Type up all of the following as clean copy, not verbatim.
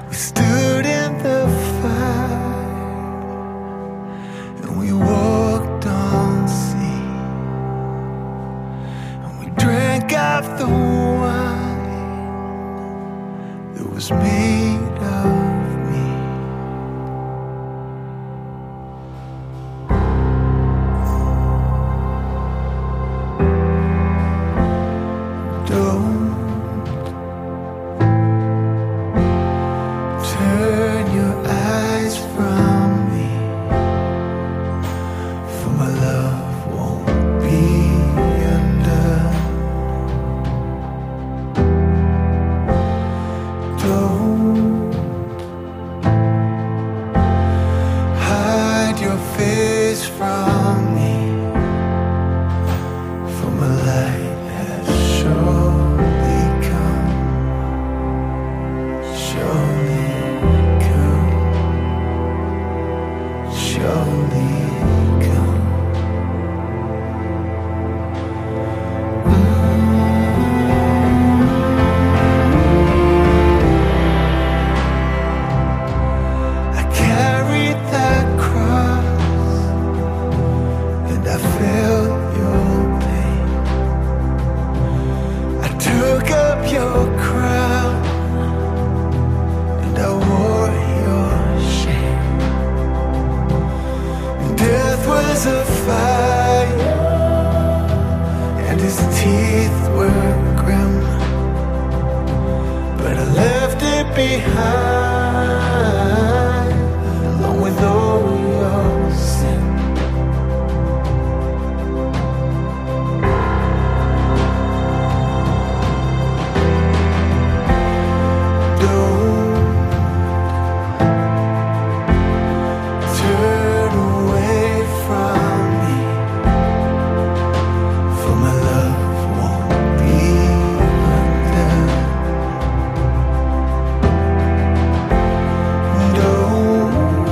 We stood in the fire and we walked on sea, and we drank of the wine that was made of me. Don't turn your eyes from me, for my love won't be undone. Don't hide your face from me, for my light has surely come, surely come, surely come. I carried that cross and I felt your pain. I took up your crown and I wore your shame. Death was a fire and his teeth were grim, but I left it behind along with all your sin. Don't turn away from me, for my love won't be undone. Don't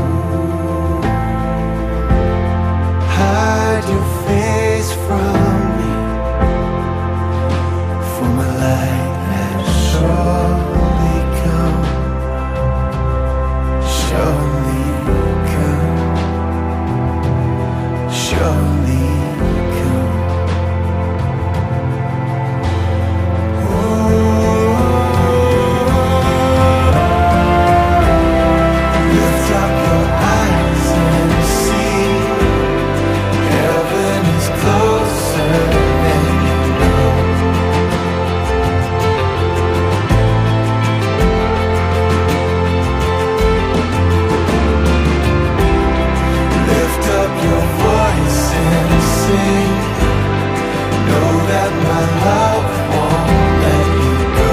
hide your face from me, for my light has surely come, surely come, surely come. Lift up your eyes and see, heaven is closer than you know. Lift up your voice and sing, know that my love won't let you go.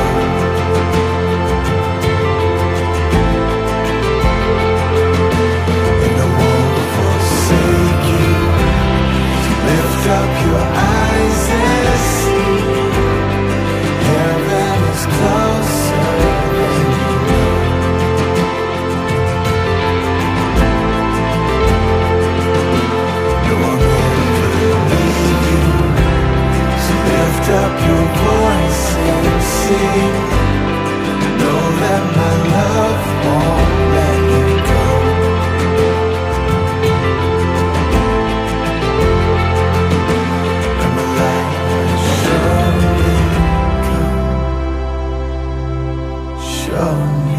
And I won't forsake you. Lift up your eyes and see, heaven is closer than you know. No one will believe you, so lift up your voice and sing, know that my love won't let you go. And my light has surely come, surely